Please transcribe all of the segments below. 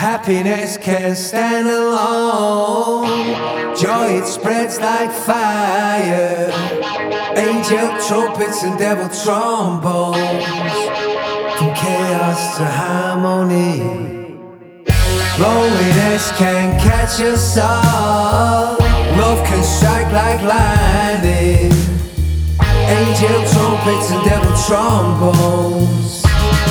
Happiness can't stand alone. Joy, it spreads like fire. Angel trumpets and devil trombones. From chaos to harmony. Loneliness can catch us all. Love can strike like lightning. Angel trumpets and devil trombones.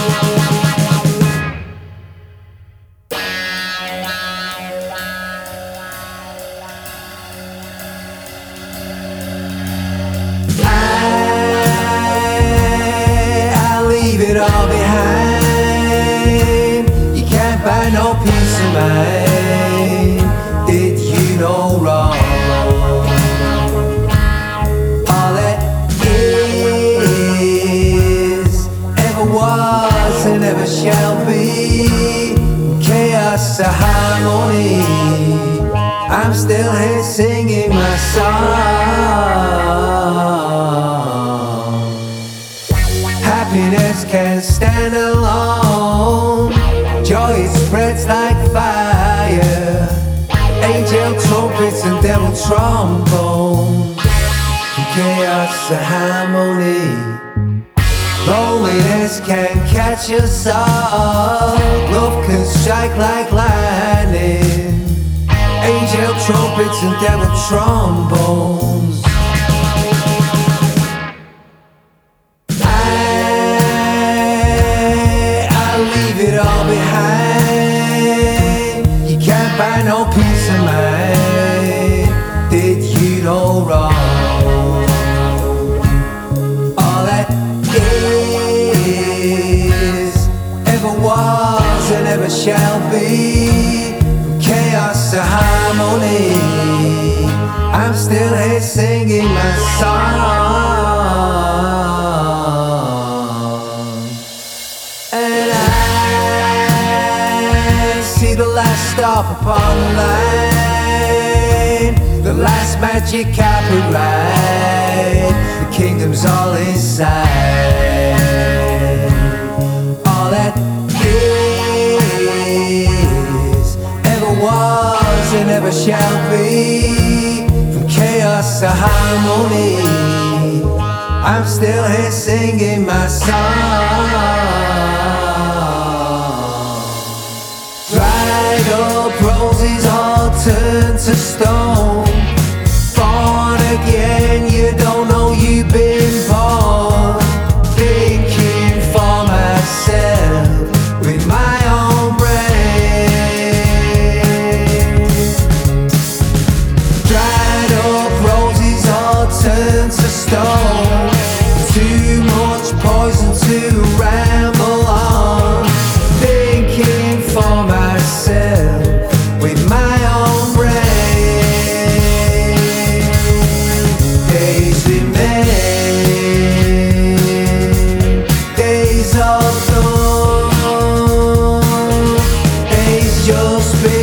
I'll leave it all behind. You can't buy no peace of mind. Did you know wrong? All that is, ever was and ever shall be. Chaos to harmony. I'm still here singing my song. Happiness can't stand alone. Joy, it spreads like fire. Angel trumpets and devil trombones. From chaos to harmony. Loneliness can catch us all. Love can strike like lightning. Angel trumpets and devil trombones. I'll leave it all behind. You can't buy no peace of mind. Did you know wrong? All that is, ever was and ever shall be. Chaos to harmony. I'm still here singing my song. And I see the last stop upon the line, the last magic copyright. The kingdom's all inside. All that was and ever shall be. From chaos to harmony, I'm still here singing my song. Dried up roses all turned to stone. Born again, you don't know you've been born. Thinking for myself with my own brain. Turn to stone. Too much poison to ramble on. Thinking for myself with my own brain. Days remain, days of dawn. Days just been